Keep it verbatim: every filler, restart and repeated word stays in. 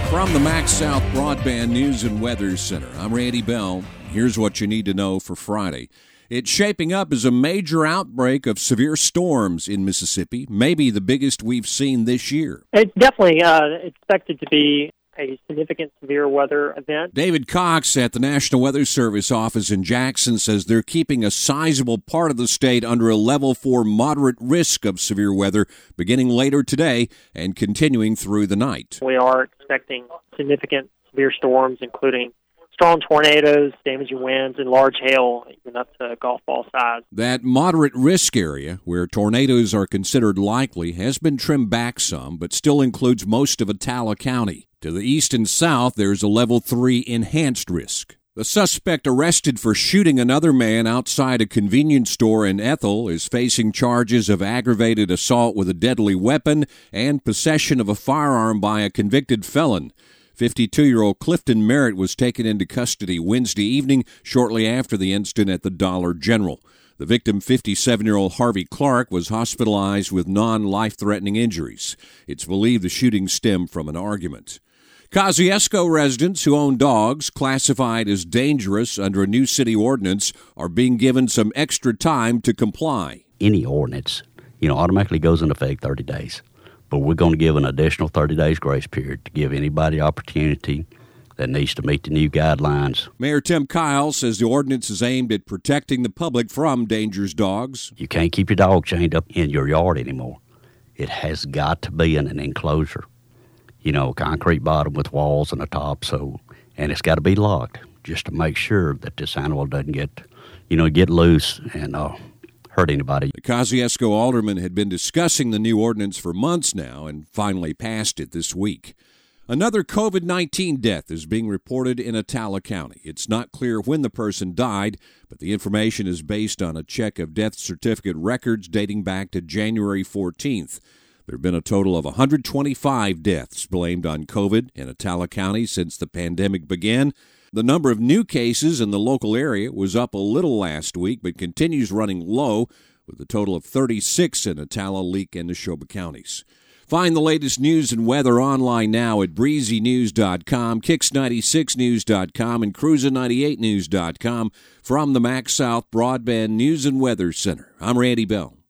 From the Max South Broadband News and Weather Center, I'm Randy Bell. Here's what you need to know for Friday. It's shaping up as a major outbreak of severe storms in Mississippi, maybe the biggest we've seen this year. It's definitely uh, expected to be a significant severe weather event. David Cox at the National Weather Service office in Jackson says they're keeping a sizable part of the state under a level four moderate risk of severe weather beginning later today and continuing through the night. We are expecting significant severe storms, including strong tornadoes, damaging winds, and large hail, even up to golf ball size. That moderate risk area, where tornadoes are considered likely, has been trimmed back some, but still includes most of Attala County. To the east and south, there's a level three enhanced risk. The suspect arrested for shooting another man outside a convenience store in Ethel is facing charges of aggravated assault with a deadly weapon and possession of a firearm by a convicted felon. fifty-two-year-old Clifton Merritt was taken into custody Wednesday evening shortly after the incident at the Dollar General. The victim, fifty-seven-year-old Harvey Clark, was hospitalized with non-life-threatening injuries. It's believed the shooting stemmed from an argument. Kosciusko residents who own dogs classified as dangerous under a new city ordinance are being given some extra time to comply. Any ordinance, you know, automatically goes into effect thirty days. But we're going to give an additional thirty days grace period to give anybody opportunity that needs to meet the new guidelines. Mayor Tim Kyle says the ordinance is aimed at protecting the public from dangerous dogs. You can't keep your dog chained up in your yard anymore. It has got to be in an enclosure. You know, concrete bottom with walls and a top, so and it's got to be locked just to make sure that this animal doesn't get, you know, get loose and uh, hurt anybody. The Kosciusko alderman had been discussing the new ordinance for months now and finally passed it this week. Another covid nineteen death is being reported in Attala County. It's not clear when the person died, but the information is based on a check of death certificate records dating back to January fourteenth. There have been a total of one hundred twenty-five deaths blamed on COVID in Attala County since the pandemic began. The number of new cases in the local area was up a little last week, but continues running low, with a total of thirty-six in Attala, Leake, and Neshoba counties. Find the latest news and weather online now at breezy news dot com, kicks ninety-six news dot com, and cruiser ninety-eight news dot com. From the Max South Broadband News and Weather Center, I'm Randy Bell.